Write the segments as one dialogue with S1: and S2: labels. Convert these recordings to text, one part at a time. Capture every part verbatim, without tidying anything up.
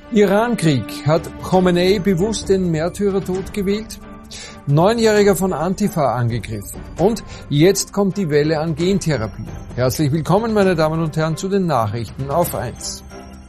S1: Iran-Krieg. Hat Khamenei bewusst den Märtyrertod gewählt? Neunjähriger von Antifa angegriffen. Und jetzt kommt die Welle an Gentherapie. Herzlich willkommen, meine Damen und Herren, zu den Nachrichten auf eins.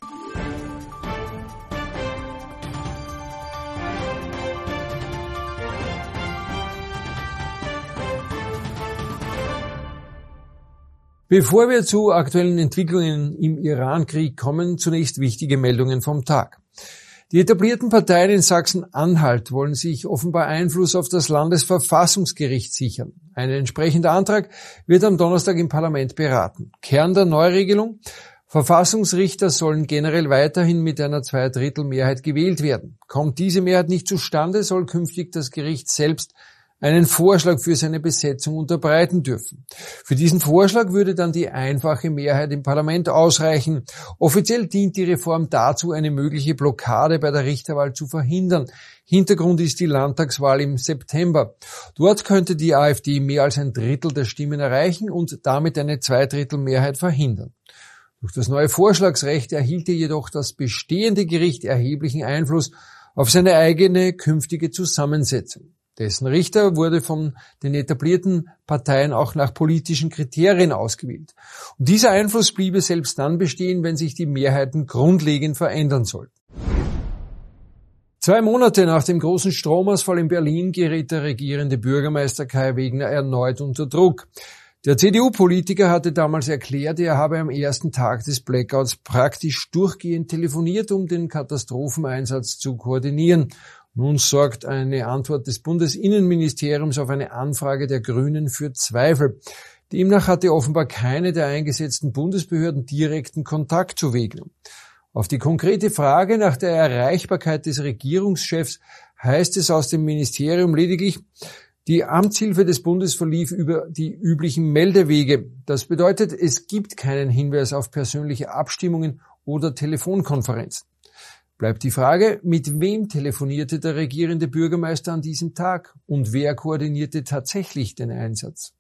S1: Bevor wir zu aktuellen Entwicklungen im Iran-Krieg kommen, zunächst wichtige Meldungen vom Tag. Die etablierten Parteien in Sachsen-Anhalt wollen sich offenbar Einfluss auf das Landesverfassungsgericht sichern. Ein entsprechender Antrag wird am Donnerstag im Parlament beraten. Kern der Neuregelung: Verfassungsrichter sollen generell weiterhin mit einer Zweidrittelmehrheit gewählt werden. Kommt diese Mehrheit nicht zustande, soll künftig das Gericht selbst einen Vorschlag für seine Besetzung unterbreiten dürfen. Für diesen Vorschlag würde dann die einfache Mehrheit im Parlament ausreichen. Offiziell dient die Reform dazu, eine mögliche Blockade bei der Richterwahl zu verhindern. Hintergrund ist die Landtagswahl im September. Dort könnte die AfD mehr als ein Drittel der Stimmen erreichen und damit eine Zweidrittelmehrheit verhindern. Durch das neue Vorschlagsrecht erhielte jedoch das bestehende Gericht erheblichen Einfluss auf seine eigene künftige Zusammensetzung. Dessen Richter wurde von den etablierten Parteien auch nach politischen Kriterien ausgewählt. Und dieser Einfluss bliebe selbst dann bestehen, wenn sich die Mehrheiten grundlegend verändern sollten. Zwei Monate nach dem großen Stromausfall in Berlin gerät der regierende Bürgermeister Kai Wegner erneut unter Druck. Der C D U-Politiker hatte damals erklärt, er habe am ersten Tag des Blackouts praktisch durchgehend telefoniert, um den Katastropheneinsatz zu koordinieren. Nun sorgt eine Antwort des Bundesinnenministeriums auf eine Anfrage der Grünen für Zweifel. Demnach hatte offenbar keine der eingesetzten Bundesbehörden direkten Kontakt zu Wegner. Auf die konkrete Frage nach der Erreichbarkeit des Regierungschefs heißt es aus dem Ministerium lediglich: Die Amtshilfe des Bundes verlief über die üblichen Meldewege. Das bedeutet, es gibt keinen Hinweis auf persönliche Abstimmungen oder Telefonkonferenzen. Bleibt die Frage, mit wem telefonierte der regierende Bürgermeister an diesem Tag und wer koordinierte tatsächlich den Einsatz?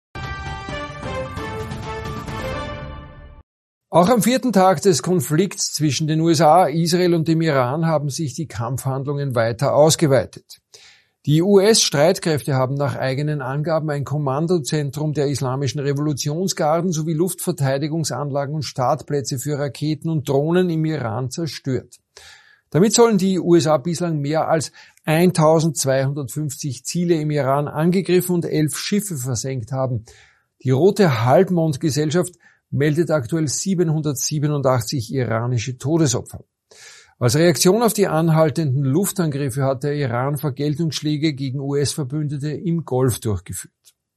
S1: Auch am vierten Tag des Konflikts zwischen den U S A, Israel und dem Iran haben sich die Kampfhandlungen weiter ausgeweitet. Die U S-Streitkräfte haben nach eigenen Angaben ein Kommandozentrum der Islamischen Revolutionsgarden sowie Luftverteidigungsanlagen und Startplätze für Raketen und Drohnen im Iran zerstört. Damit sollen die U S A bislang mehr als eintausendzweihundertfünfzig Ziele im Iran angegriffen und elf Schiffe versenkt haben. Die Rote Halbmondgesellschaft meldet aktuell siebenhundertsiebenundachtzig iranische Todesopfer. Als Reaktion auf die anhaltenden Luftangriffe hat der Iran Vergeltungsschläge gegen U S-Verbündete im Golf durchgeführt.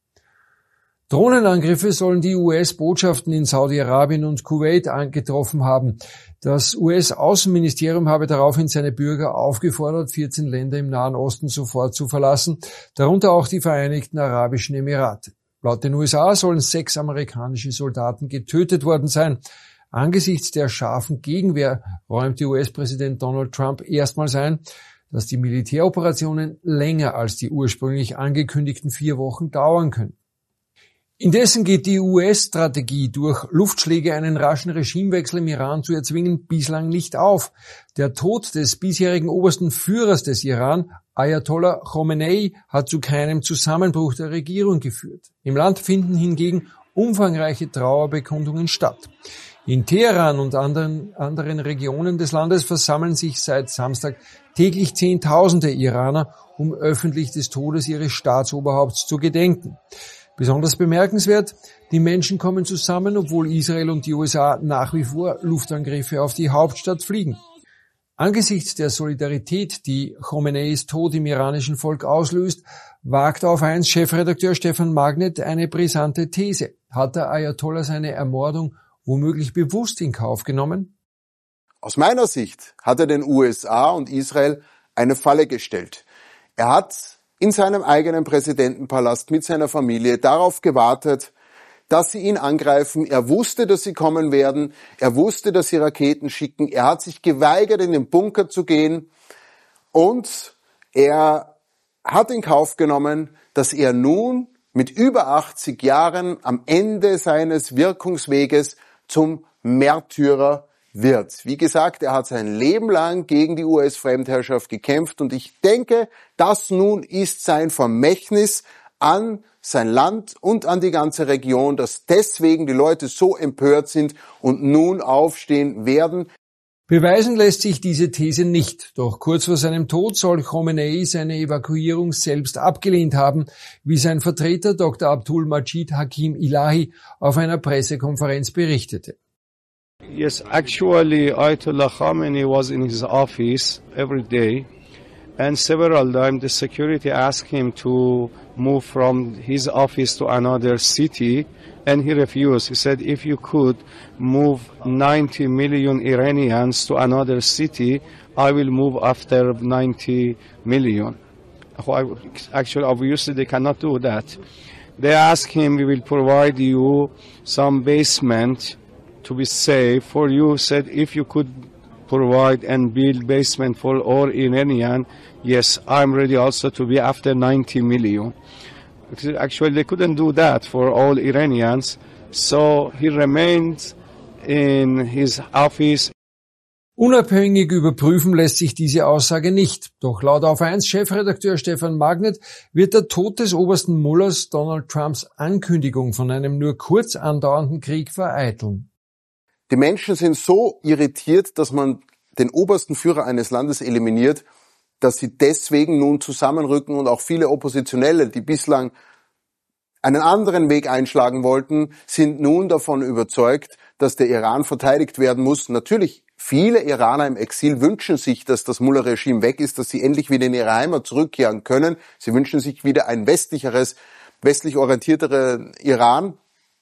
S1: Drohnenangriffe sollen die U S-Botschaften in Saudi-Arabien und Kuwait angetroffen haben. Das U S-Außenministerium habe daraufhin seine Bürger aufgefordert, vierzehn Länder im Nahen Osten sofort zu verlassen, darunter auch die Vereinigten Arabischen Emirate. Laut den U S A sollen sechs amerikanische Soldaten getötet worden sein. Angesichts der scharfen Gegenwehr räumte U S-Präsident Donald Trump erstmals ein, dass die Militäroperationen länger als die ursprünglich angekündigten vier Wochen dauern können. Indessen geht die U S-Strategie, durch Luftschläge einen raschen Regimewechsel im Iran zu erzwingen, bislang nicht auf. Der Tod des bisherigen obersten Führers des Iran, Ayatollah Khamenei, hat zu keinem Zusammenbruch der Regierung geführt. Im Land finden hingegen umfangreiche Trauerbekundungen statt. In Teheran und anderen, anderen Regionen des Landes versammeln sich seit Samstag täglich Zehntausende Iraner, um öffentlich des Todes ihres Staatsoberhaupts zu gedenken. Besonders bemerkenswert: Die Menschen kommen zusammen, obwohl Israel und die U S A nach wie vor Luftangriffe auf die Hauptstadt fliegen. Angesichts der Solidarität, die Khameneis Tod im iranischen Volk auslöst, wagt auf eins Chefredakteur Stefan Magnet eine brisante These. Hat der Ayatollah seine Ermordung womöglich bewusst in Kauf genommen?
S2: Aus meiner Sicht hat er den U S A und Israel eine Falle gestellt. Er hat in seinem eigenen Präsidentenpalast mit seiner Familie darauf gewartet, dass sie ihn angreifen. Er wusste, dass sie kommen werden. Er wusste, dass sie Raketen schicken. Er hat sich geweigert, in den Bunker zu gehen. Und er hat in Kauf genommen, dass er nun mit über achtzig Jahren am Ende seines Wirkungsweges zum Märtyrer wird. Wie gesagt, er hat sein Leben lang gegen die U S-Fremdherrschaft gekämpft und ich denke, das nun ist sein Vermächtnis an sein Land und an die ganze Region, dass deswegen die Leute so empört sind und nun aufstehen werden.
S1: Beweisen lässt sich diese These nicht, doch kurz vor seinem Tod soll Khomeini seine Evakuierung selbst abgelehnt haben, wie sein Vertreter Doktor Abdul Majid Hakim Ilahi auf einer Pressekonferenz berichtete.
S3: Yes, actually Ayatollah Khamenei was in his office every day and several times the security asked him to move from his office to another city and he refused. He said, if you could move ninety million Iranians to another city, I will move after ninety million. Actually, obviously they cannot do that. They asked him, we will provide you some basement to be safe for you. Said, if you could provide and build basement for all Iranian, yes, I'm ready also to be after ninety million. Actually, they couldn't do that for all Iranians, so he remained in his office.
S1: Unabhängig überprüfen lässt sich diese Aussage nicht. Doch laut Auf eins Chefredakteur Stefan Magnet wird der Tod des obersten Mullahs Donald Trumps Ankündigung von einem nur kurz andauernden Krieg vereiteln.
S2: Die Menschen sind so irritiert, dass man den obersten Führer eines Landes eliminiert, dass sie deswegen nun zusammenrücken und auch viele Oppositionelle, die bislang einen anderen Weg einschlagen wollten, sind nun davon überzeugt, dass der Iran verteidigt werden muss. Natürlich, viele Iraner im Exil wünschen sich, dass das Mullah-Regime weg ist, dass sie endlich wieder in ihre Heimat zurückkehren können. Sie wünschen sich wieder ein westlicheres, westlich orientierteres Iran.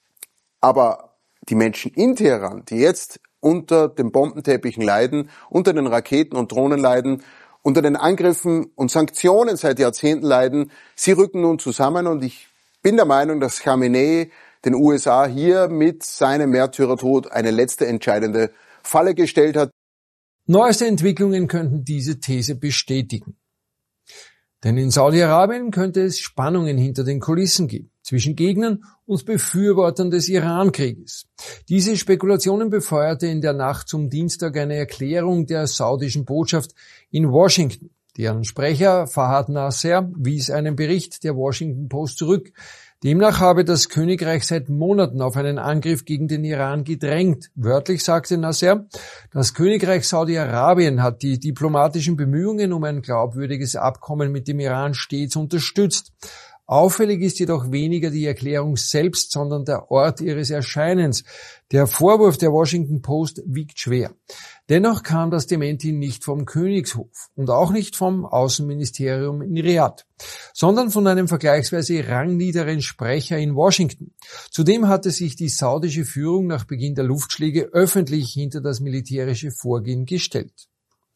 S2: Aber die Menschen in Teheran, die jetzt unter den Bombenteppichen leiden, unter den Raketen und Drohnen leiden, unter den Angriffen und Sanktionen seit Jahrzehnten leiden, sie rücken nun zusammen und ich bin der Meinung, dass Khamenei den U S A hier mit seinem Märtyrertod eine letzte entscheidende Falle gestellt hat.
S1: Neueste Entwicklungen könnten diese These bestätigen. Denn in Saudi-Arabien könnte es Spannungen hinter den Kulissen geben, zwischen Gegnern und Befürwortern des Iran-Krieges. Diese Spekulationen befeuerte in der Nacht zum Dienstag eine Erklärung der saudischen Botschaft in Washington. Deren Sprecher Fahad Nasser wies einen Bericht der Washington Post zurück. Demnach habe das Königreich seit Monaten auf einen Angriff gegen den Iran gedrängt. Wörtlich sagte Nasser, das Königreich Saudi-Arabien hat die diplomatischen Bemühungen um ein glaubwürdiges Abkommen mit dem Iran stets unterstützt. Auffällig ist jedoch weniger die Erklärung selbst, sondern der Ort ihres Erscheinens. Der Vorwurf der Washington Post wiegt schwer. Dennoch kam das Dementi nicht vom Königshof und auch nicht vom Außenministerium in Riad, sondern von einem vergleichsweise rangniederen Sprecher in Washington. Zudem hatte sich die saudische Führung nach Beginn der Luftschläge öffentlich hinter das militärische Vorgehen gestellt.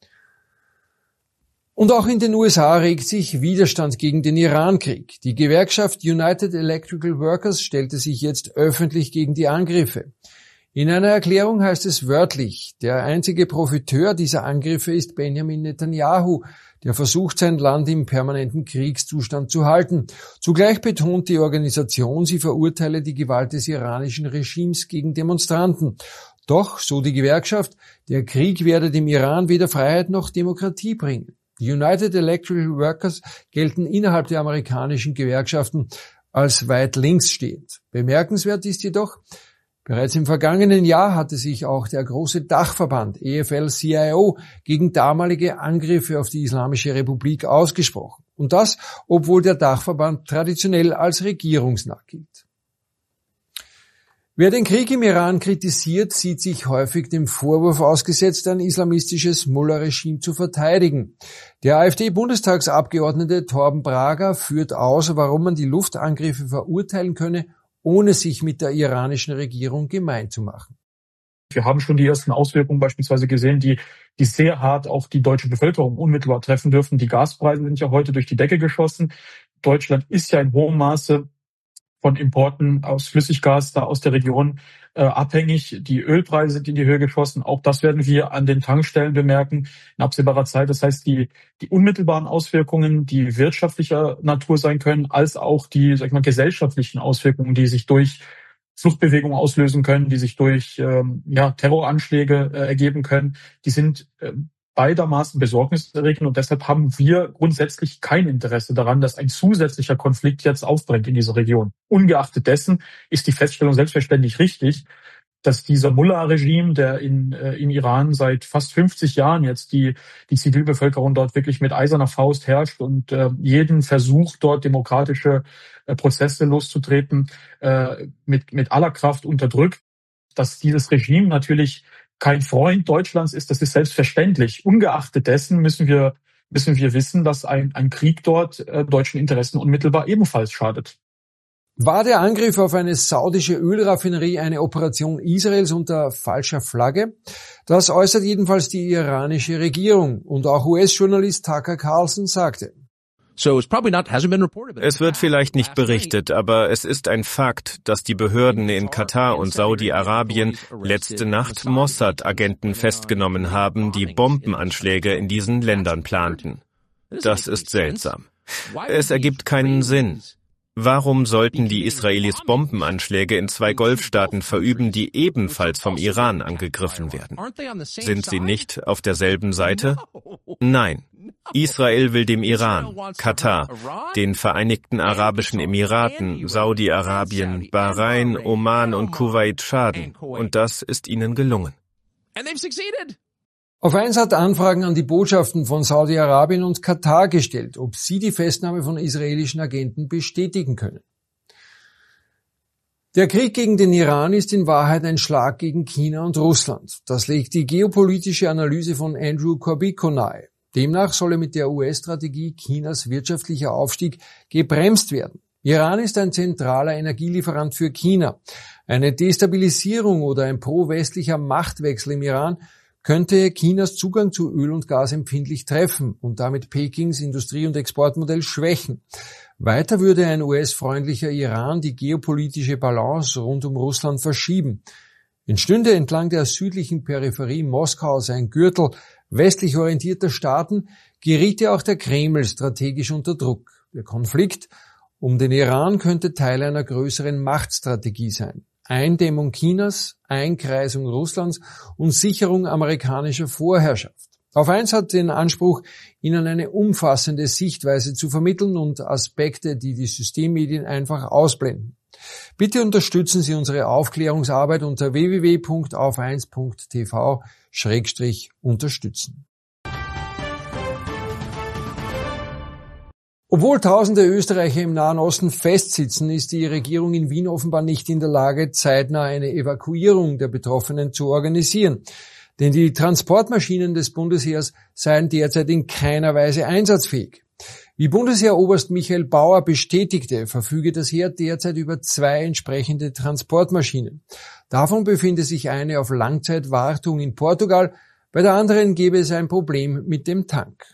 S1: Und auch in den U S A regt sich Widerstand gegen den Iran-Krieg. Die Gewerkschaft United Electrical Workers stellte sich jetzt öffentlich gegen die Angriffe. In einer Erklärung heißt es wörtlich, der einzige Profiteur dieser Angriffe ist Benjamin Netanyahu, der versucht, sein Land im permanenten Kriegszustand zu halten. Zugleich betont die Organisation, sie verurteile die Gewalt des iranischen Regimes gegen Demonstranten. Doch, so die Gewerkschaft, der Krieg werde dem Iran weder Freiheit noch Demokratie bringen. Die United Electrical Workers gelten innerhalb der amerikanischen Gewerkschaften als weit links stehend. Bemerkenswert ist jedoch, bereits im vergangenen Jahr hatte sich auch der große Dachverband E F L C I O gegen damalige Angriffe auf die Islamische Republik ausgesprochen. Und das, obwohl der Dachverband traditionell als regierungsnah gilt. Wer den Krieg im Iran kritisiert, sieht sich häufig dem Vorwurf ausgesetzt, ein islamistisches Mullah-Regime zu verteidigen. Der AfD-Bundestagsabgeordnete Torben Brager führt aus, warum man die Luftangriffe verurteilen könne, ohne sich mit der iranischen Regierung gemein zu machen.
S4: Wir haben schon die ersten Auswirkungen beispielsweise gesehen, die, die sehr hart auch die deutsche Bevölkerung unmittelbar treffen dürfen. Die Gaspreise sind ja heute durch die Decke geschossen. Deutschland ist ja in hohem Maße von Importen aus Flüssiggas da aus der Region äh, abhängig. Die Ölpreise sind in die Höhe geschossen. Auch das werden wir an den Tankstellen bemerken in absehbarer Zeit. Das heißt, die die unmittelbaren Auswirkungen, die wirtschaftlicher Natur sein können, als auch die, sag ich mal, gesellschaftlichen Auswirkungen, die sich durch Fluchtbewegungen auslösen können, die sich durch ähm, ja, Terroranschläge äh, ergeben können, die sind äh, beidermaßen besorgniserregend und deshalb haben wir grundsätzlich kein Interesse daran, dass ein zusätzlicher Konflikt jetzt aufbrennt in dieser Region. Ungeachtet dessen ist die Feststellung selbstverständlich richtig, dass dieser Mullah-Regime, der in, äh, im Iran seit fast fünfzig Jahren jetzt die, die Zivilbevölkerung dort wirklich mit eiserner Faust herrscht und äh, jeden Versuch, dort demokratische äh, Prozesse loszutreten, äh, mit, mit aller Kraft unterdrückt, dass dieses Regime natürlich kein Freund Deutschlands ist, das ist selbstverständlich. Ungeachtet dessen müssen wir, müssen wir wissen, dass ein, ein Krieg dort äh, deutschen Interessen unmittelbar ebenfalls schadet.
S1: War der Angriff auf eine saudische Ölraffinerie eine Operation Israels unter falscher Flagge? Das äußert jedenfalls die iranische Regierung. Und auch U S-Journalist Tucker Carlson sagte:
S5: Es wird vielleicht nicht berichtet, aber es ist ein Fakt, dass die Behörden in Katar und Saudi-Arabien letzte Nacht Mossad-Agenten festgenommen haben, die Bombenanschläge in diesen Ländern planten. Das ist seltsam. Es ergibt keinen Sinn. Warum sollten die Israelis Bombenanschläge in zwei Golfstaaten verüben, die ebenfalls vom Iran angegriffen werden? Sind sie nicht auf derselben Seite? Nein. Israel will dem Iran, Katar, den Vereinigten Arabischen Emiraten, Saudi-Arabien, Bahrain, Oman und Kuwait schaden. Und das ist ihnen gelungen.
S1: Auf eins hat Anfragen an die Botschaften von Saudi-Arabien und Katar gestellt, ob sie die Festnahme von israelischen Agenten bestätigen können. Der Krieg gegen den Iran ist in Wahrheit ein Schlag gegen China und Russland. Das legt die geopolitische Analyse von Andrew Corbico nahe. Demnach solle mit der U S-Strategie Chinas wirtschaftlicher Aufstieg gebremst werden. Iran ist ein zentraler Energielieferant für China. Eine Destabilisierung oder ein pro-westlicher Machtwechsel im Iran könnte Chinas Zugang zu Öl und Gas empfindlich treffen und damit Pekings Industrie- und Exportmodell schwächen. Weiter würde ein U S-freundlicher Iran die geopolitische Balance rund um Russland verschieben. Entstünde entlang der südlichen Peripherie Moskaus ein Gürtel westlich orientierter Staaten, geriete auch der Kreml strategisch unter Druck. Der Konflikt um den Iran könnte Teil einer größeren Machtstrategie sein. Eindämmung Chinas, Einkreisung Russlands und Sicherung amerikanischer Vorherrschaft. Auf eins hat den Anspruch, Ihnen eine umfassende Sichtweise zu vermitteln und Aspekte, die die Systemmedien einfach ausblenden. Bitte unterstützen Sie unsere Aufklärungsarbeit unter w w w punkt auf eins punkt t v schrägstrich unterstützen. Obwohl tausende Österreicher im Nahen Osten festsitzen, ist die Regierung in Wien offenbar nicht in der Lage, zeitnah eine Evakuierung der Betroffenen zu organisieren. Denn die Transportmaschinen des Bundesheers seien derzeit in keiner Weise einsatzfähig. Wie Bundesheeroberst Michael Bauer bestätigte, verfüge das Heer derzeit über zwei entsprechende Transportmaschinen. Davon befinde sich eine auf Langzeitwartung in Portugal, bei der anderen gäbe es ein Problem mit dem Tank.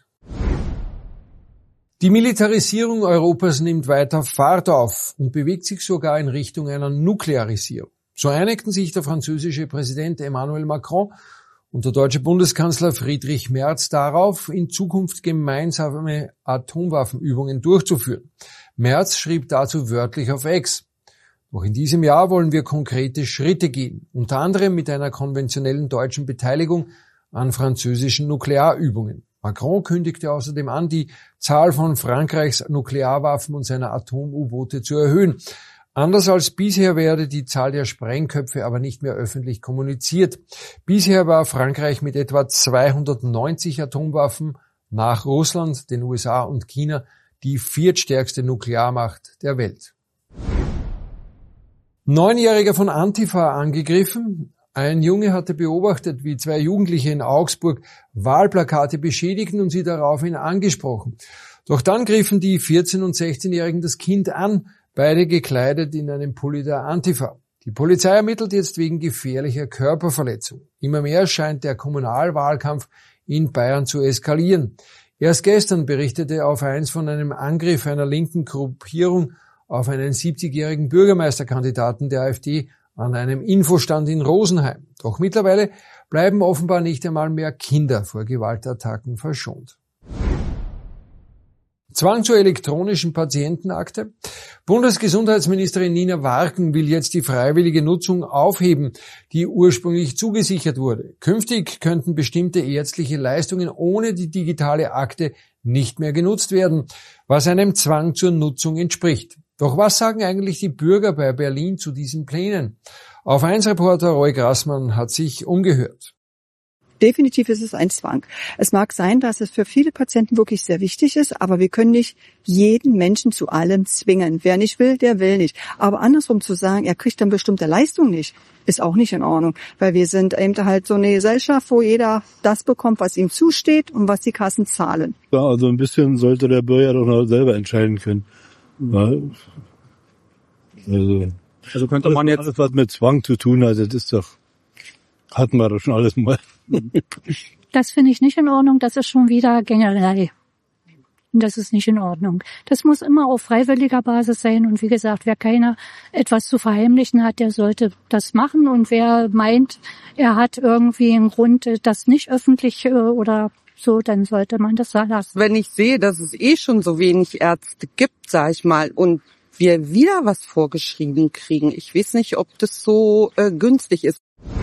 S1: Die Militarisierung Europas nimmt weiter Fahrt auf und bewegt sich sogar in Richtung einer Nuklearisierung. So einigten sich der französische Präsident Emmanuel Macron und der deutsche Bundeskanzler Friedrich Merz darauf, in Zukunft gemeinsame Atomwaffenübungen durchzuführen. Merz schrieb dazu wörtlich auf X: Noch in diesem Jahr wollen wir konkrete Schritte gehen, unter anderem mit einer konventionellen deutschen Beteiligung an französischen Nuklearübungen. Macron kündigte außerdem an, die Zahl von Frankreichs Nuklearwaffen und seiner Atom-U-Boote zu erhöhen. Anders als bisher werde die Zahl der Sprengköpfe aber nicht mehr öffentlich kommuniziert. Bisher war Frankreich mit etwa zweihundertneunzig Atomwaffen nach Russland, den U S A und China die viertstärkste Nuklearmacht der Welt. Neunjähriger von Antifa angegriffen. Ein Junge hatte beobachtet, wie zwei Jugendliche in Augsburg Wahlplakate beschädigten und sie daraufhin angesprochen. Doch dann griffen die vierzehn- und sechzehnjährigen das Kind an, beide gekleidet in einem Pulli der Antifa. Die Polizei ermittelt jetzt wegen gefährlicher Körperverletzung. Immer mehr scheint der Kommunalwahlkampf in Bayern zu eskalieren. Erst gestern berichtete Auf eins von einem Angriff einer linken Gruppierung auf einen siebzigjährigen Bürgermeisterkandidaten der AfD an einem Infostand in Rosenheim. Doch mittlerweile bleiben offenbar nicht einmal mehr Kinder vor Gewaltattacken verschont. Zwang zur elektronischen Patientenakte. Bundesgesundheitsministerin Nina Warken will jetzt die freiwillige Nutzung aufheben, die ursprünglich zugesichert wurde. Künftig könnten bestimmte ärztliche Leistungen ohne die digitale Akte nicht mehr genutzt werden, was einem Zwang zur Nutzung entspricht. Doch was sagen eigentlich die Bürger bei Berlin zu diesen Plänen? Auf eins Reporter Roy Grassmann hat sich umgehört.
S6: Definitiv ist es ein Zwang. Es mag sein, dass es für viele Patienten wirklich sehr wichtig ist, aber wir können nicht jeden Menschen zu allem zwingen. Wer nicht will, der will nicht. Aber andersrum zu sagen, er kriegt dann bestimmte Leistung nicht, ist auch nicht in Ordnung. Weil wir sind eben halt so eine Gesellschaft, wo jeder das bekommt, was ihm zusteht und was die Kassen zahlen.
S7: Ja, also ein bisschen sollte der Bürger doch noch selber entscheiden können. Ja. Also, also könnte man jetzt alles, was mit Zwang zu tun hat, das ist doch, hatten wir doch schon alles mal.
S8: Das finde ich nicht in Ordnung, das ist schon wieder Gängerei. Und das ist nicht in Ordnung. Das muss immer auf freiwilliger Basis sein und wie gesagt, wer keiner etwas zu verheimlichen hat, der sollte das machen und wer meint, er hat irgendwie einen Grund, das nicht öffentlich oder so, dann sollte man das lassen.
S9: Wenn ich sehe, dass es eh schon so wenig Ärzte gibt, sag ich mal, und wir wieder was vorgeschrieben kriegen, ich weiß nicht, ob das so äh, günstig ist.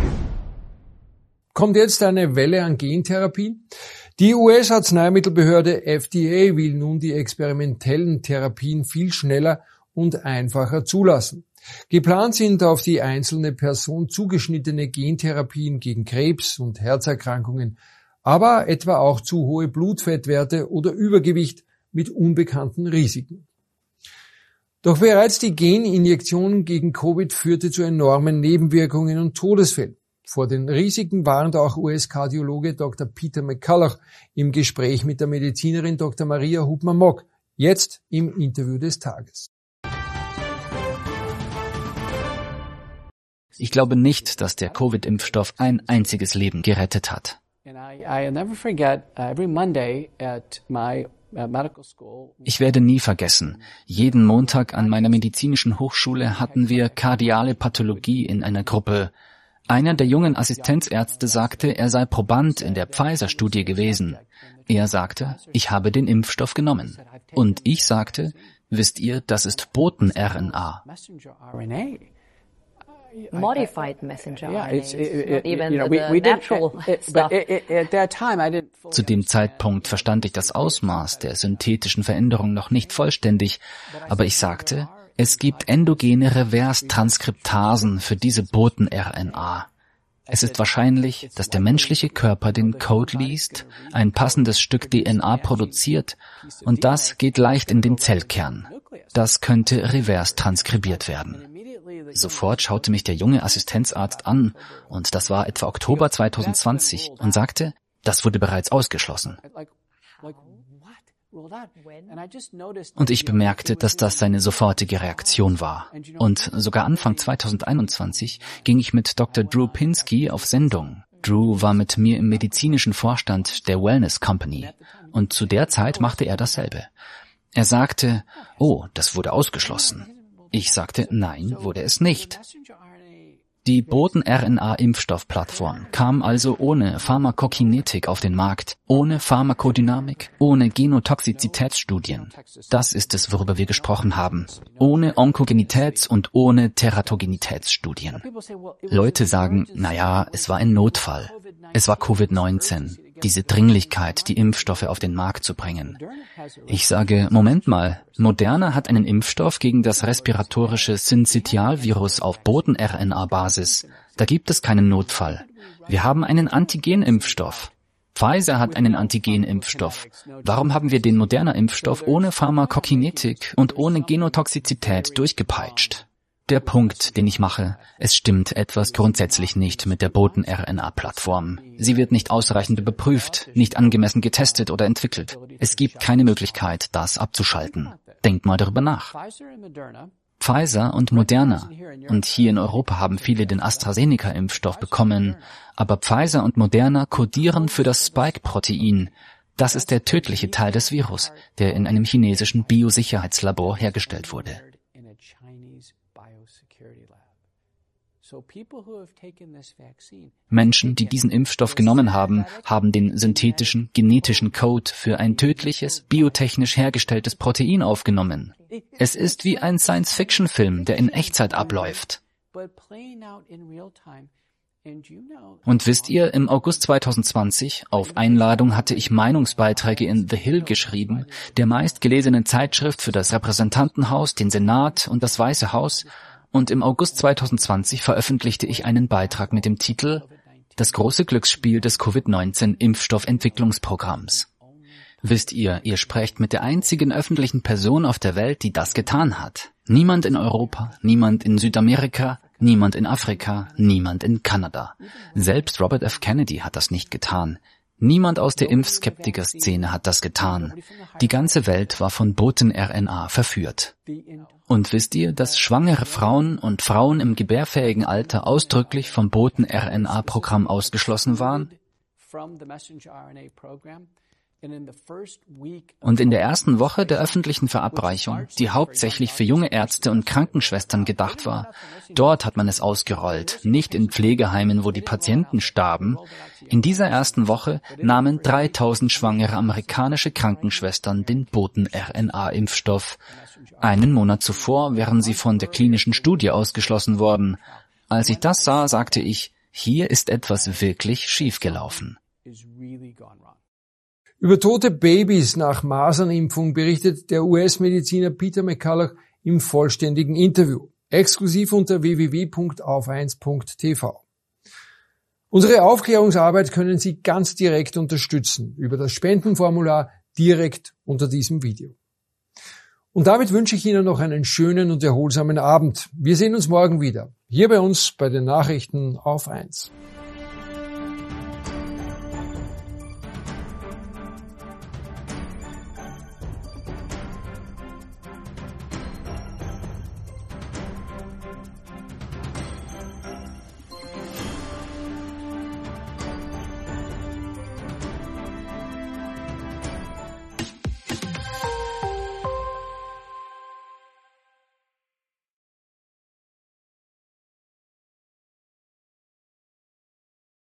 S1: Kommt jetzt eine Welle an Gentherapien? Die U S-Arzneimittelbehörde F D A will nun die experimentellen Therapien viel schneller und einfacher zulassen. Geplant sind auf die einzelne Person zugeschnittene Gentherapien gegen Krebs und Herzerkrankungen, aber etwa auch zu hohe Blutfettwerte oder Übergewicht mit unbekannten Risiken. Doch bereits die Geninjektion gegen Covid führte zu enormen Nebenwirkungen und Todesfällen. Vor den Risiken warnt auch U S-Kardiologe Doktor Peter McCullough im Gespräch mit der Medizinerin Doktor Maria Hubmann-Mock, jetzt im Interview des Tages.
S10: Ich glaube nicht, dass der Covid-Impfstoff ein einziges Leben gerettet hat. Ich werde nie vergessen, jeden Montag an meiner medizinischen Hochschule hatten wir kardiale Pathologie in einer Gruppe. Einer der jungen Assistenzärzte sagte, er sei Proband in der Pfizer-Studie gewesen. Er sagte, ich habe den Impfstoff genommen. Und ich sagte, wisst ihr, das ist Boten-R N A.
S11: Modified messenger R N A, not even the natural stuff.
S10: Zu dem Zeitpunkt verstand ich das Ausmaß der synthetischen Veränderung noch nicht vollständig, aber ich sagte, es gibt endogene Reverse-Transkriptasen für diese Boten-R N A. Es ist wahrscheinlich, dass der menschliche Körper den Code liest, ein passendes Stück D N A produziert und das geht leicht in den Zellkern. Das könnte reverse transkribiert werden. Sofort schaute mich der junge Assistenzarzt an, und das war etwa Oktober zwanzig zwanzig, und sagte, das wurde bereits ausgeschlossen. Und ich bemerkte, dass das seine sofortige Reaktion war. Und sogar Anfang zwanzig einundzwanzig ging ich mit Doktor Drew Pinsky auf Sendung. Drew war mit mir im medizinischen Vorstand der Wellness Company. Und zu der Zeit machte er dasselbe. Er sagte, oh, das wurde ausgeschlossen. Ich sagte, nein, wurde es nicht. Die Boten-R N A-Impfstoffplattform kam also ohne Pharmakokinetik auf den Markt, ohne Pharmakodynamik, ohne Genotoxizitätsstudien. Das ist es, worüber wir gesprochen haben. Ohne Onkogenitäts- und ohne Teratogenitätsstudien. Leute sagen, naja, es war ein Notfall. Es war Covid neunzehn. Diese Dringlichkeit, die Impfstoffe auf den Markt zu bringen. Ich sage, Moment mal, Moderna hat einen Impfstoff gegen das respiratorische Syncytialvirus auf Boten-R N A-Basis. Da gibt es keinen Notfall. Wir haben einen Antigen-Impfstoff. Pfizer hat einen Antigen-Impfstoff. Warum haben wir den Moderna-Impfstoff ohne Pharmakokinetik und ohne Genotoxizität durchgepeitscht? Der Punkt, den ich mache, es stimmt etwas grundsätzlich nicht mit der Boten-R N A-Plattform. Sie wird nicht ausreichend überprüft, nicht angemessen getestet oder entwickelt. Es gibt keine Möglichkeit, das abzuschalten. Denkt mal darüber nach. Pfizer und Moderna. Und hier in Europa haben viele den AstraZeneca-Impfstoff bekommen. Aber Pfizer und Moderna kodieren für das Spike-Protein. Das ist der tödliche Teil des Virus, der in einem chinesischen Biosicherheitslabor hergestellt wurde. Menschen, die diesen Impfstoff genommen haben, haben den synthetischen, genetischen Code für ein tödliches, biotechnisch hergestelltes Protein aufgenommen. Es ist wie ein Science-Fiction-Film, der in Echtzeit abläuft. Und wisst ihr, im August zwanzig zwanzig, auf Einladung hatte ich Meinungsbeiträge in The Hill geschrieben, der meistgelesenen Zeitschrift für das Repräsentantenhaus, den Senat und das Weiße Haus, und im August zwanzig zwanzig veröffentlichte ich einen Beitrag mit dem Titel »Das große Glücksspiel des Covid neunzehn Impfstoffentwicklungsprogramms«. Wisst ihr, ihr sprecht mit der einzigen öffentlichen Person auf der Welt, die das getan hat. Niemand in Europa, niemand in Südamerika, niemand in Afrika, niemand in Kanada. Selbst Robert F. Kennedy hat das nicht getan. Niemand aus der Impfskeptiker-Szene hat das getan. Die ganze Welt war von Boten-R N A verführt. Und wisst ihr, dass schwangere Frauen und Frauen im gebärfähigen Alter ausdrücklich vom Boten-R N A-Programm ausgeschlossen waren? Und in der ersten Woche der öffentlichen Verabreichung, die hauptsächlich für junge Ärzte und Krankenschwestern gedacht war, dort hat man es ausgerollt, nicht in Pflegeheimen, wo die Patienten starben. In dieser ersten Woche nahmen dreitausend schwangere amerikanische Krankenschwestern den Boten-R N A-Impfstoff. Einen Monat zuvor wären sie von der klinischen Studie ausgeschlossen worden. Als ich das sah, sagte ich, hier ist etwas wirklich schiefgelaufen.
S1: Über tote Babys nach Masernimpfung berichtet der U S-Mediziner Peter McCulloch im vollständigen Interview. Exklusiv unter w w w punkt auf eins punkt t v. Unsere Aufklärungsarbeit können Sie ganz direkt unterstützen über das Spendenformular direkt unter diesem Video. Und damit wünsche ich Ihnen noch einen schönen und erholsamen Abend. Wir sehen uns morgen wieder, hier bei uns bei den Nachrichten auf eins.